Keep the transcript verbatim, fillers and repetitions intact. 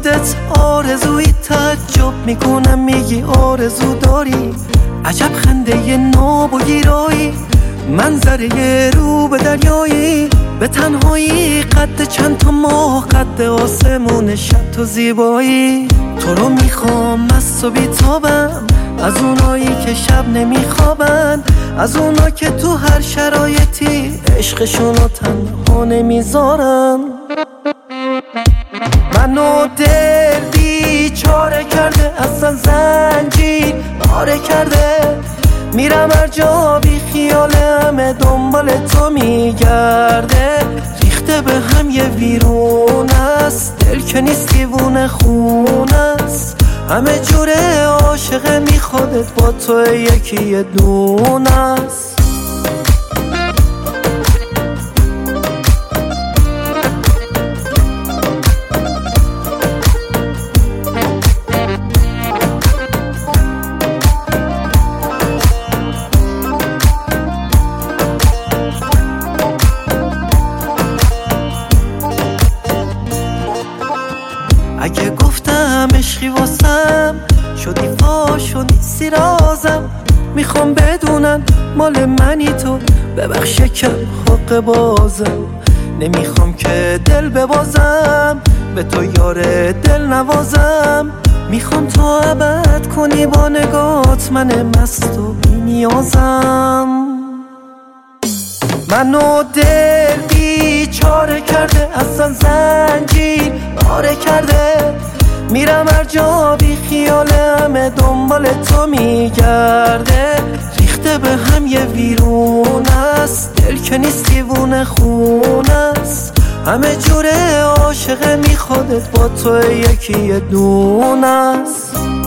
خودت آرزویی تعجب میکنم میگی آرزو داری. عجب خنده ناب و گیرایی، منظره رو به دریایی، به تنهایی قد چند تا ماه قد آسمون شب تو زیبایی. تو رو میخوام از تو بیتابم، از اونایی که شب نمیخوابن، از اونا که تو هر شرایطی عشقشونو تنها نمیذارن. منو دل بیچاره کرده، اصلا زنجیر پاره کرده، میرم هر جا بی خیال همه دنبال تو میگرده. ریخته به هم یه ویرون است، دل که نیست دیوونه خون است، همه جوره عاشقه می خودت با تو یکی یه دون است. اگه گفتم عشقی واسم شدی فاش و نیستی رازم، میخوام بدونن مال منی تو، ببخش کم حق بازم. نمیخوام که دل ببازم، به تو یار دل نوازم، میخوام تو ابد کنی با نگات من مست و بی نیازم. منو دل بیچاره کرده، اصلا زنجیر پاره کرده، میرم هر جا بی خیال همه دنبال تو میگرده. ریخته به هم یه ویرون است، دل که نیست دیوونه خون است، همه جوره عاشقه می خودت با تو یکی یه دون است.